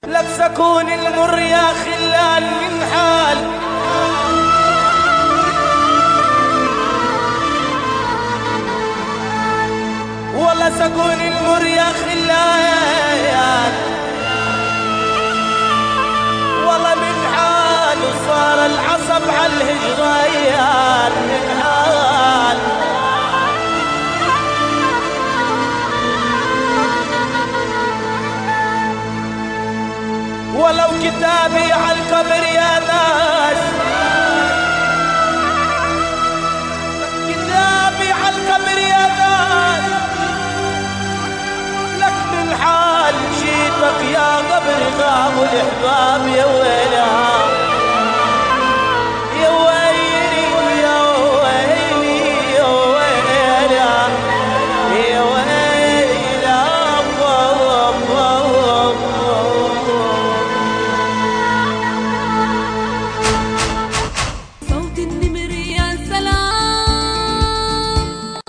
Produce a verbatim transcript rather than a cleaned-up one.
لك سكون المر يا خلال من حال والله سكون المر يا خلال والله من حال وصار العصب على الهجران من حال ولو كتابي على القبر يا ناس كتابي على القبر يا ناس لك من حال جيتك يا قبر غاب الأحباب يا ويلي